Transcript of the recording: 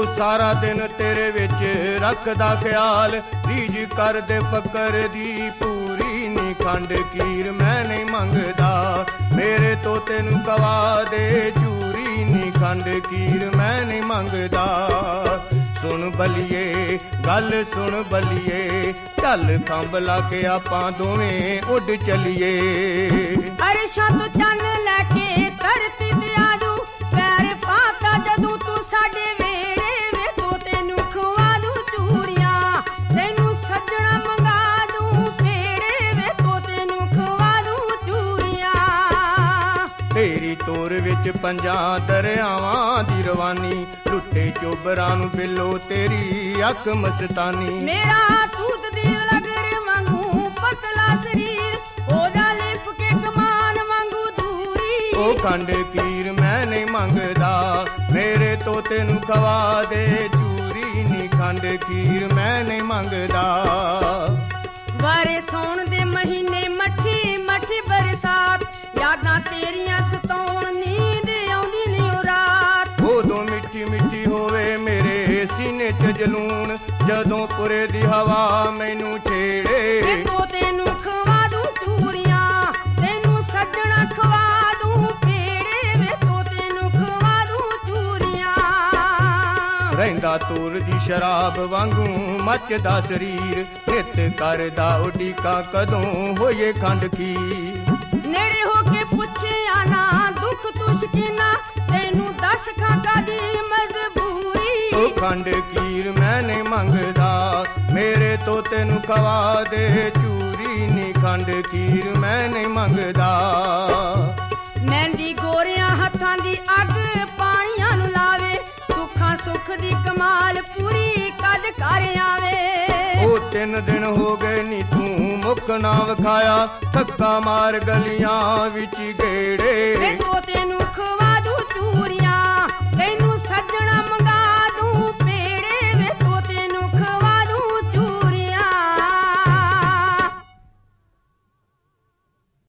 सारा दिन तेरे विच रखदा ख्याल, रीझ कर दे फकर दी पूरी नी खंड कीर मैं नहीं मंगदा, मेरे तो तेनू कवा दे चूरी नी खंड कीर मैं नहीं मंगदा। सुन बलिए गल सुन बलिए, चल खंभ ला के आपां दोवें उड चलिए। अरशां तो चन्न लैके धरती ते आजू, पैर पाता जदू तू साडे वेड़े वे, तो तेनू खवा दूं चूड़ियां, तेनू सजना मंगा दूं फेड़े वे, तो तेनू खवा दूं चूड़ियां। तेरी तोर विच पंजां दरियावां दी रवानी, लुट्टे चोबरां नूं बिलो तेरी अख मस्तानी। मेरा तूत दी लगर वांगू पतला शरीर, ओदा लिप के कमान वांगू दूरी। ओ खंड कीर मैं नहीं मंगदा, मेरे तो तेनू खवा दे चूरी नी खंड कीर मैं नहीं मंगदा। वारे सौण दे महीने मठी मठी बरसात, यादां तेरियां सताउण नींद आउंदी नी ओ रात। उदों मिठी मिठी होवे मेरे सीने च जलून, जदों पुरे दी हवा मैनू छेड़े। तो तेनू खवा दूं चूड़ियां, तेनू सजना खवा दूं फेड़े वे, तो तेनू खवा दूं चूड़ियां। रहिंदा तूर दी शराब वांगू मचदा शरीर, नित करदा उडीका कदों होए खंड खीर। नेड़े होके पुछिया ना दुख तू शकीना, तेनू दस खाका दी मजबूरी। ओ खंड कीर मैं नहीं मंगदा, मेरे तो तेनू खवा दे चूरी नी खंड कीर मैं नहीं मंगदा। मेहंदी गोरियां हत्थां दी अग पानियां नू लावे, सुखां सुख दी कमाल पूरी कद कर आवे। ओ 3 दिन हो गए नी तू मुख ना विखाया, थक्का मार गलियां विच गेड़े।